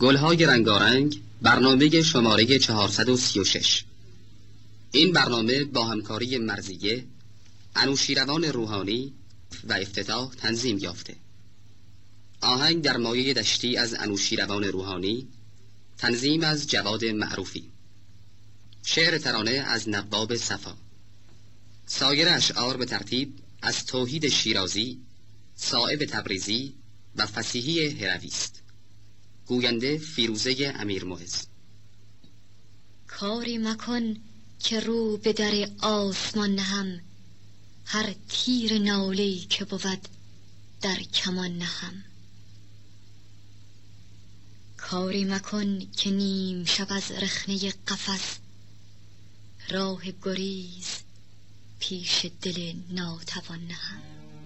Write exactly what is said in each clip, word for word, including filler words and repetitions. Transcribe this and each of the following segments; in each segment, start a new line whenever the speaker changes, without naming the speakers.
گلهای رنگارنگ، برنامه شماره چهارصد و سی و شش. این برنامه با همکاری مرزیه، انوشیروان روحانی و افتتاح تنظیم یافته. آهنگ در مایه دشتی از انوشیروان روحانی، تنظیم از جواد معروفی، شعر ترانه از نباب صفا. سایر اشعار به ترتیب از توحید شیرازی، صائب تبریزی و فصیحی هروی است. گوینده فیروزه امیرمعز.
کاری مکن که رو به در آسمان نهم، هر تیر ناله‌ای که بود در کمان نهم. کاری مکن که نیم شب از رخنه قفس، راه گریز پیش دل ناتوان نهم.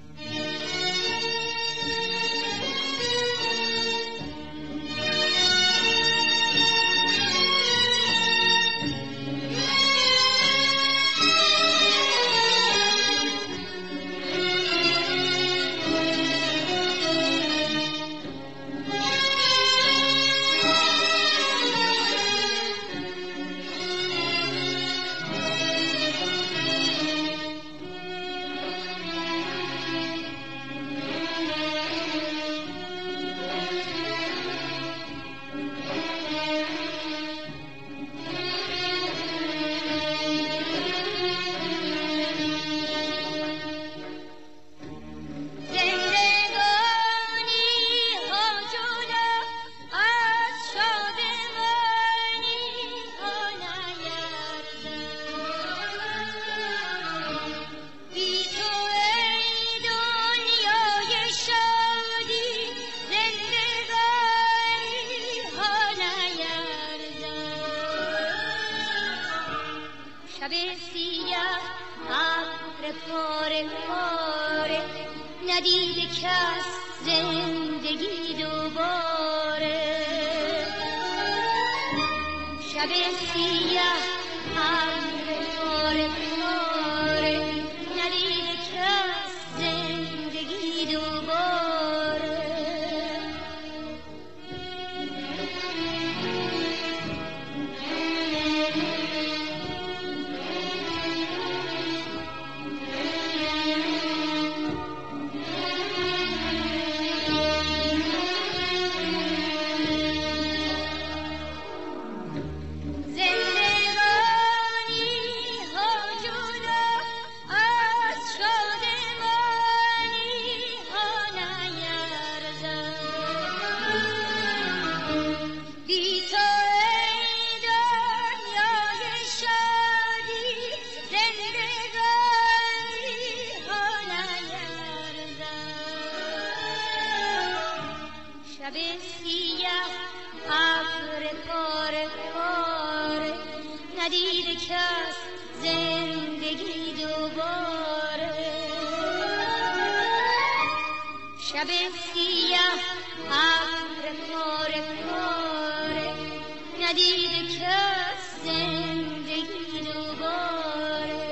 ندیده کس زندگی دوباره، شب سیاه ابر پاره پاره، ندیده کس زندگی دوباره. شب سیاه ابر پاره پاره، ندیده کس زندگی دوباره. شب سیاه ابر پاره پاره، ندیده کس زندگی دوباره.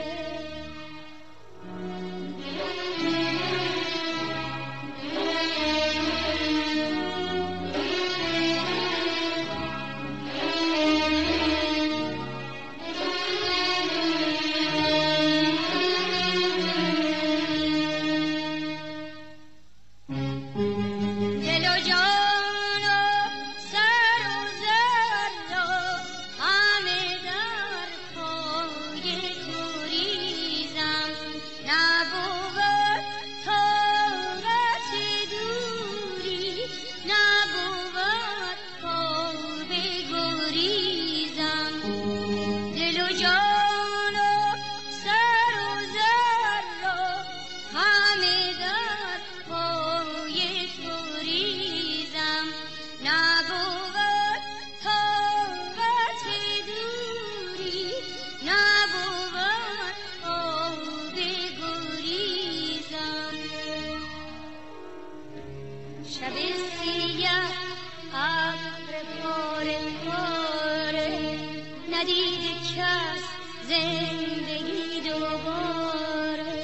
شب سیاه ابر پاره پاره، ندیده کس زندگی دوباره.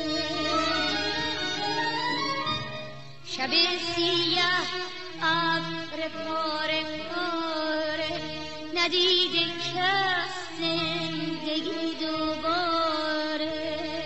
شب سیاه ابر پاره پاره، ندیده کس زندگی دوباره.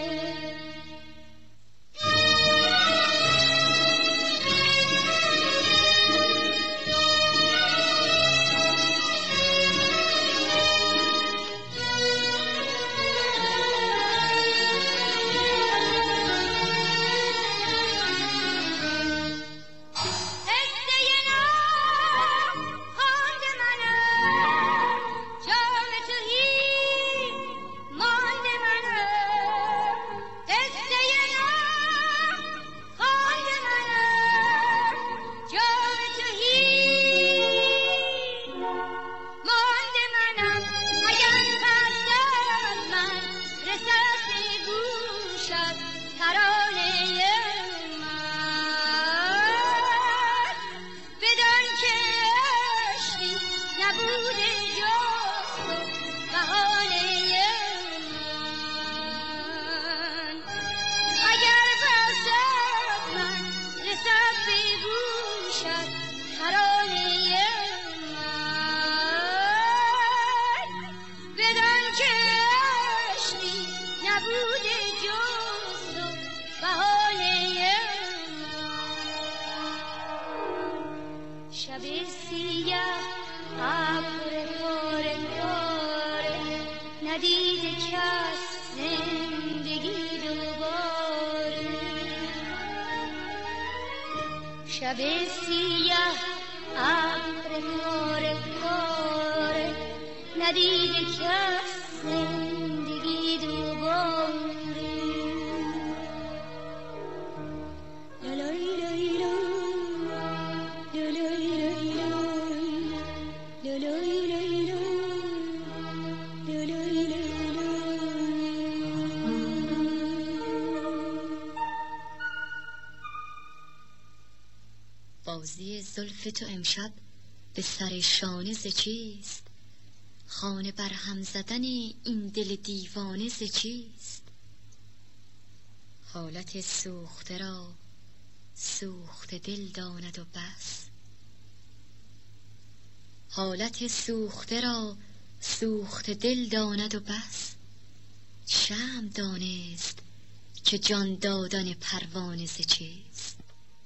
شب سیاه ابر پاره پاره ندیده کس زندگی دوباره. شب سیاه ابر پاره پاره ندیده کس زندگی دوباره.
بازی زلف تو امشب به سر شانه ز چیست؟ خانه بر هم زدن این دل دیوانه ز چیست؟ حالت سوخته را سوخته دل داند و بس، حالت سوخته را سوخته دل داند و بس. شمع دانست که جان دادن پروانه ز چیست؟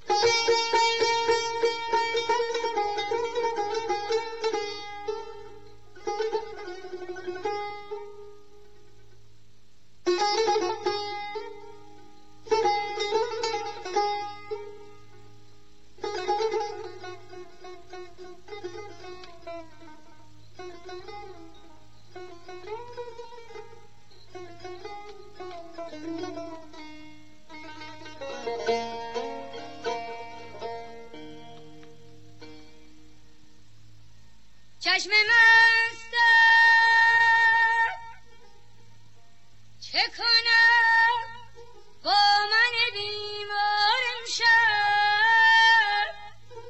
چشم مستم چه کنم با من بیمار امشب؟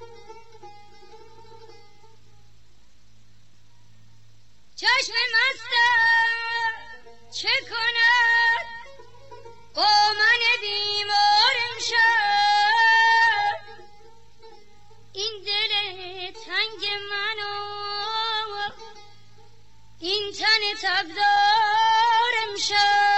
چشم مستم چه کنم با من بیمار امشب؟ این دل تنگ منو این تن تبدار امشب.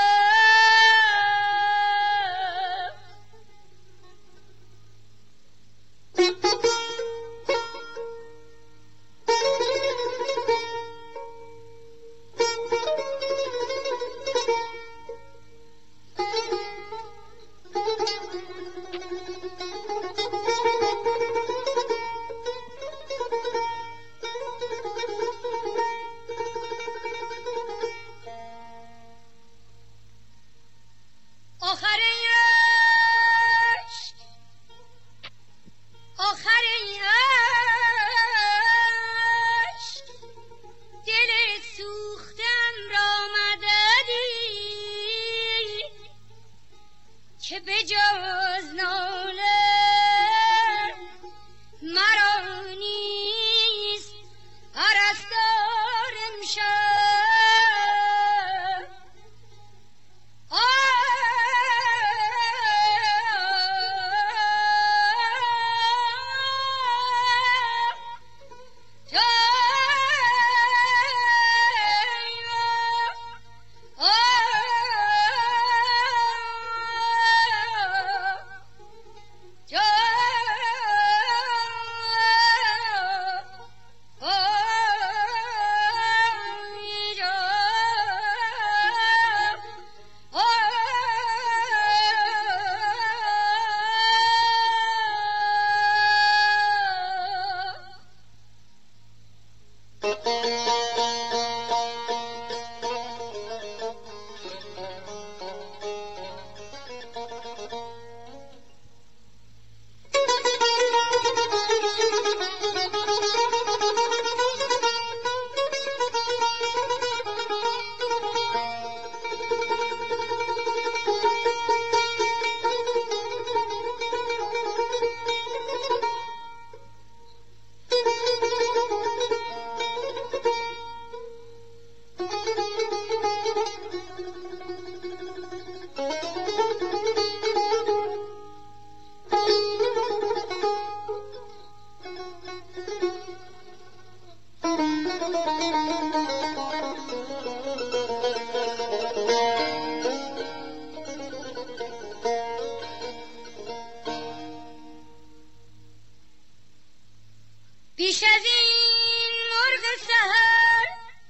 بیش از این مرغ سحر،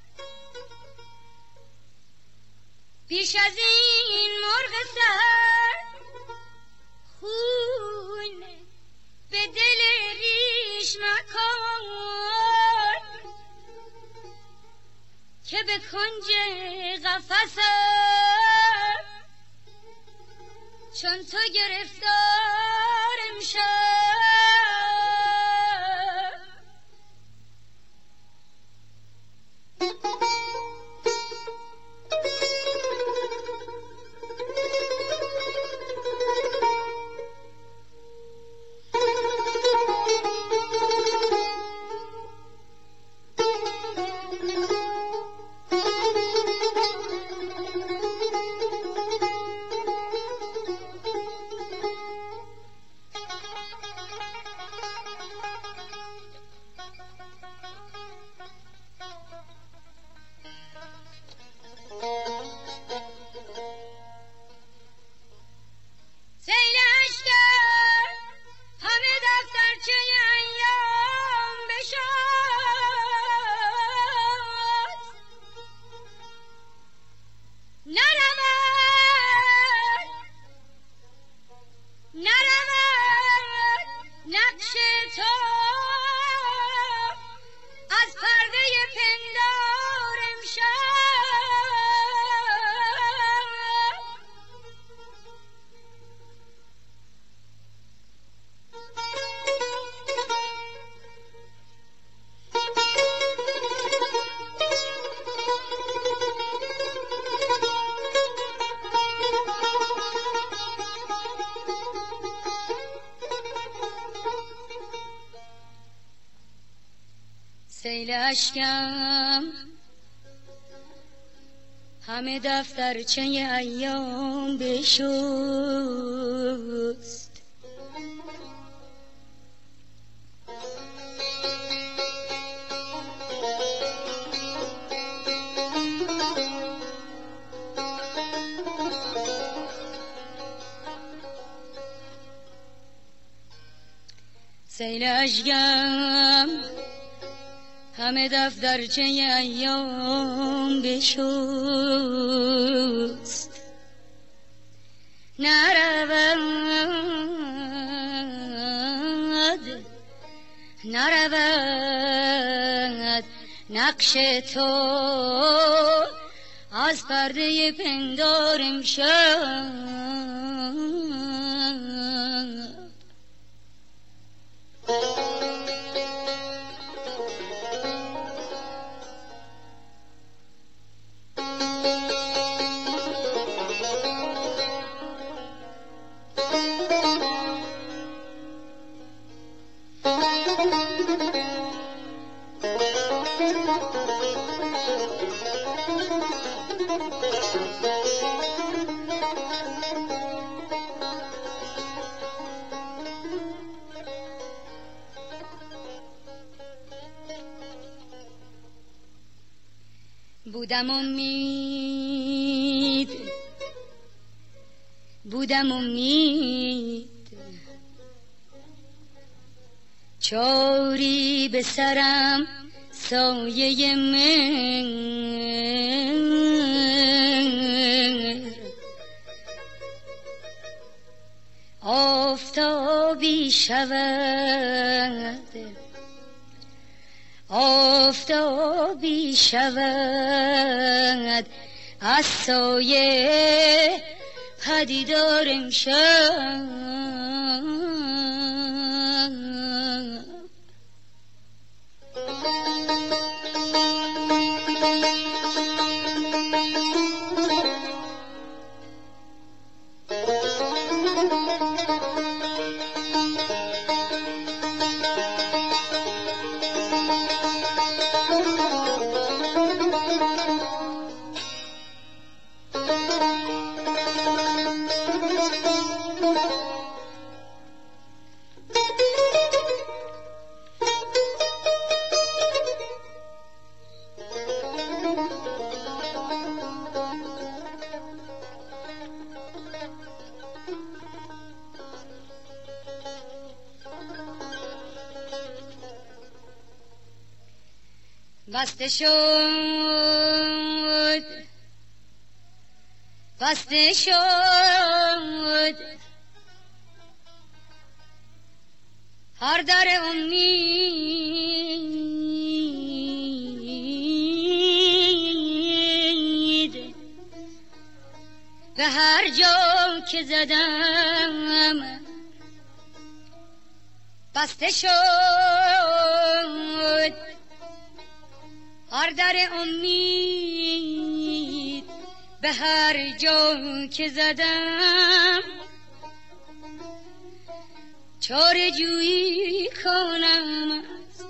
بیش از این مرغ سحر خون به دل ریش مکن که به کنج قفسم چون تو گرفتارم شد. سیل اشکم همه دفترچه ایام بشست، سیل اشکم همه دفترچه ایام بشست، نرود نرود نقش تو از پرده پندارم شد. بودم امید بودم امید چاری به سرم سایه مهر، آفتابی شود آفتابی شود از سایه پدیدارم شد. بسته شد بسته شد هر در امید به هر جا که زدم بسته شد هر در امید به هر جا که زدم چاره جویی کنم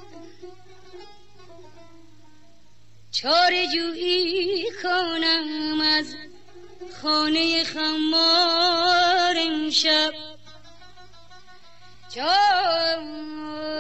چاره جویی کنم از خانه خمار امشب چون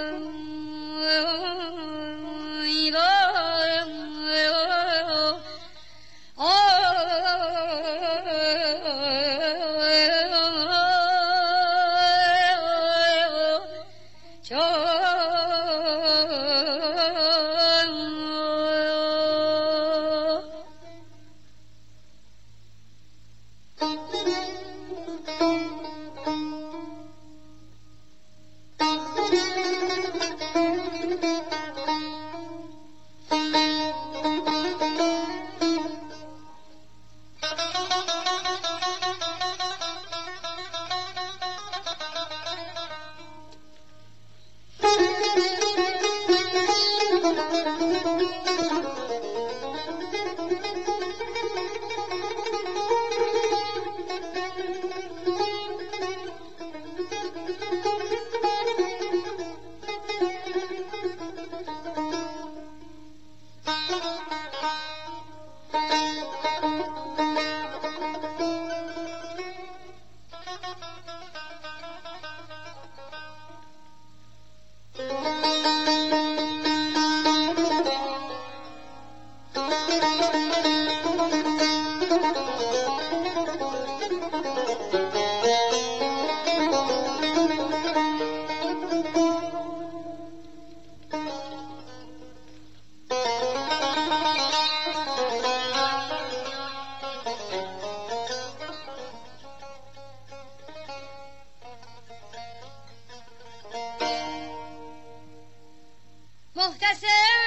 محتسب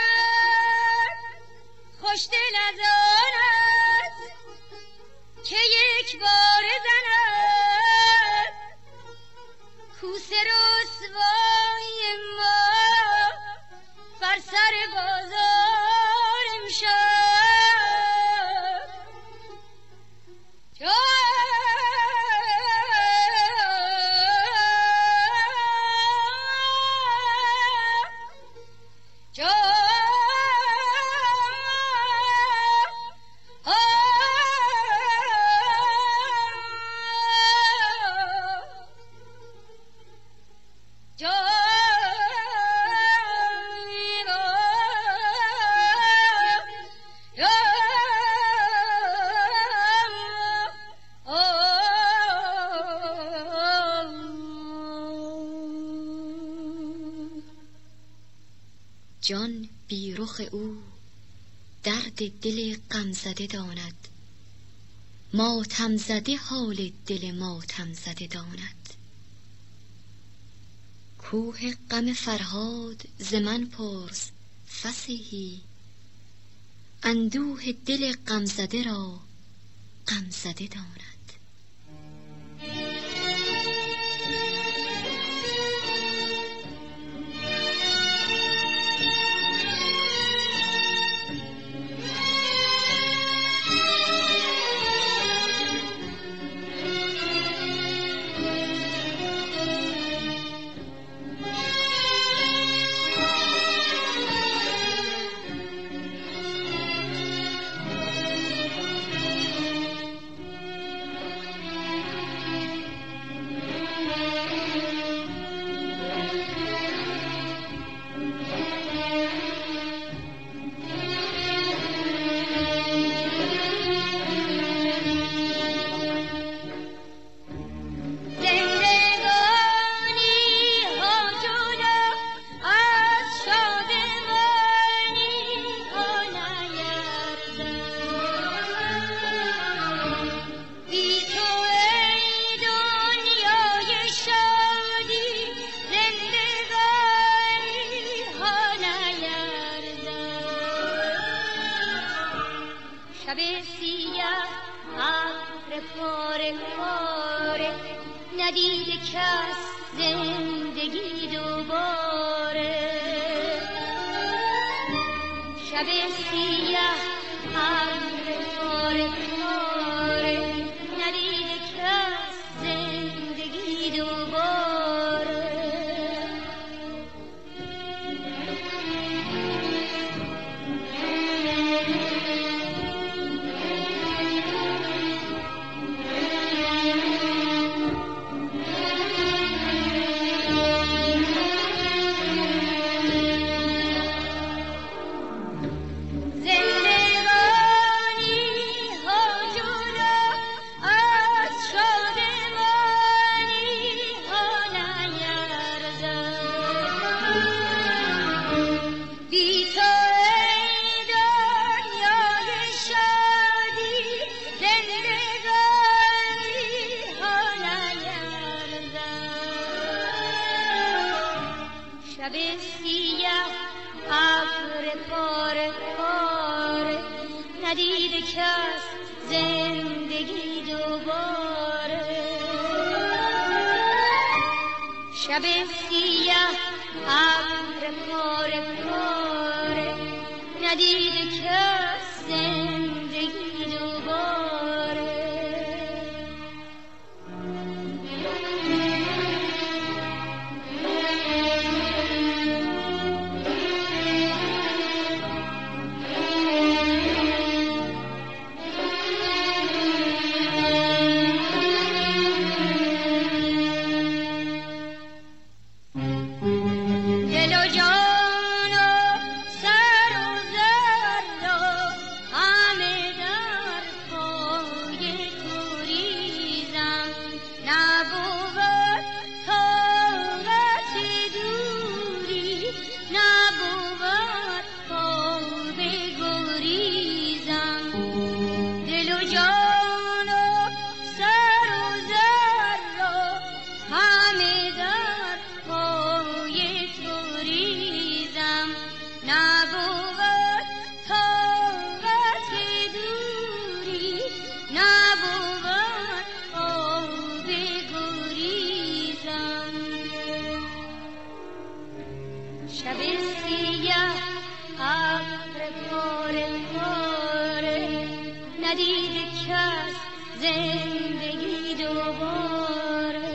خوشدل از آن است که یک بار زند کوسه رسوای ما بر سر بازار امشب
جان بی رخ او درد دل غم زده داند، ماتم زده حال دل ماتم زده داند. کوه غم فرهاد ز من پرس فصیحی، اندوه دل غم زده را غم زده داند.
شب سیاه ابر پاره پاره ندیده کس زندگی دوباره شب سیاه ابر پاره پاره ندیده کس زندگی دوباره شب سیاه ابر پاره پاره ندیده کس زندگی دوباره شب سیاه ابر پاره پاره ندیده کس زندگی دوباره شب سیاه ابر پاره پاره ندیده کس زندگی دوباره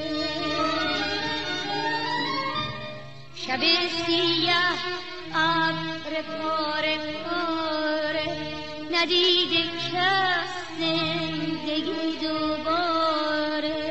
شب سیاه ابر پاره پاره ندیده کس زندگی دوباره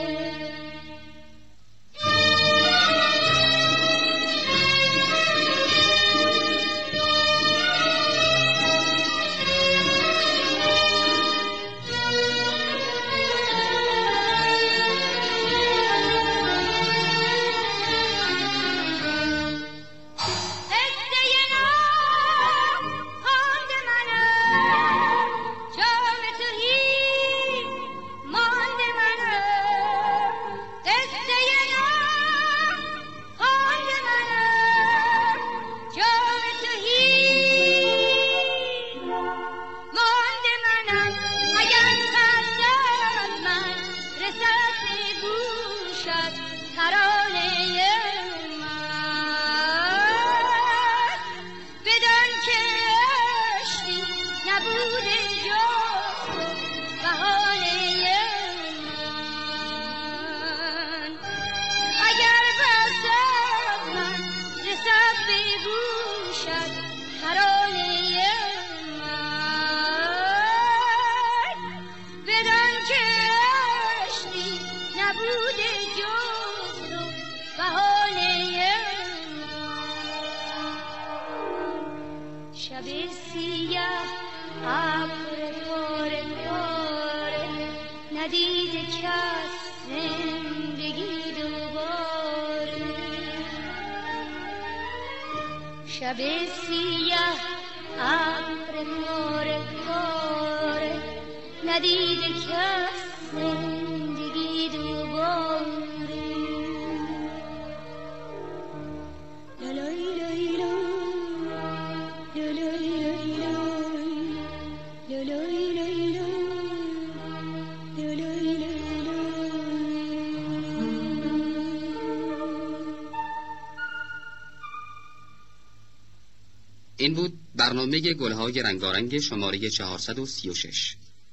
شب سیاه ابر پاره پاره ندیده کس زندگی دوباره شب سیاه ابر پاره پاره ندیده کس زندگی دوباره لالای لای لای لالای لای لای
این بود برنامه گلهای رنگارنگ شماره چهارصد و سی و شش.